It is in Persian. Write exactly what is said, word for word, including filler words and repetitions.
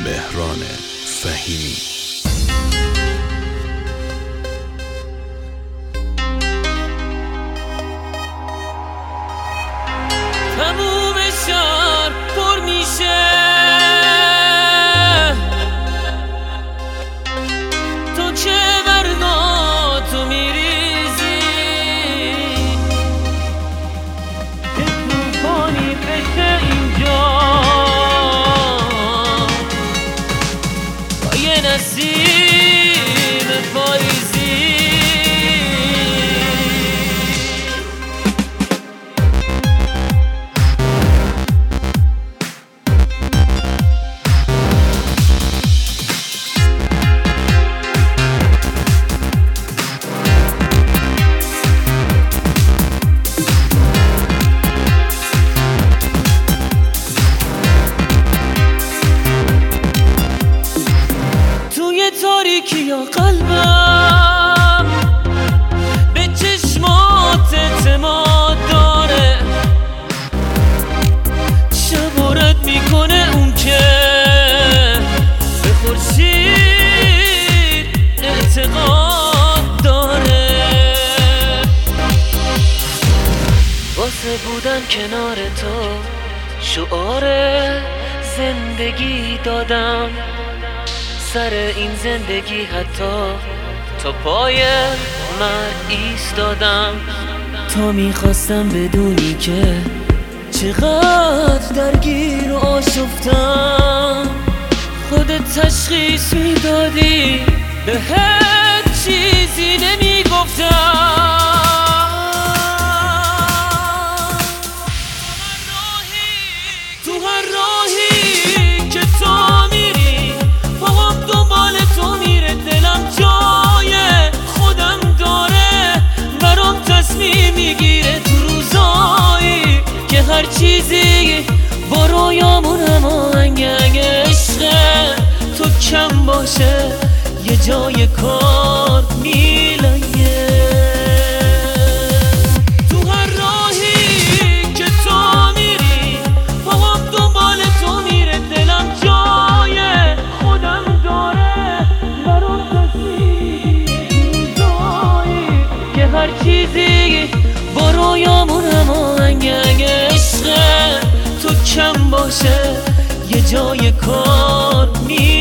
مهران فهیمی. تموم شهر پر میشه، تو که برگاتو میریزی که توفانی بشه اینجا با یه نسیم پاییزی. تاریکی یا قلبم به چشمات اعتماد داره، شب رد میکنه اون که به خورشید اعتقاد داره. واسه بودن کنار تو شعار زندگی دادم، سر این زندگی حتی تا پای مرگ ایستادم. تا میخواستم بدونی که چقدر درگیر و آشفتم، خودت تشخیص میدادی به هر چیزی نمیگفتم. تو هر راهی که تو میری پاهم دنبال تو میره، دلم جای خودم داره، برام تصمیم میگیره تو روزایی که هر چیزی با رویامون هماهنگ. اگه عشق تو کم باشه یه جای کار میلنگه. تو هر راهی که تو میری پاهم دنبال تو میره، دلم جای خودم داره، برام تصمیم داری که هر چیزی با رویامون هماهنگ. اگه عشق تو کم باشه یه جای کار میلنگه.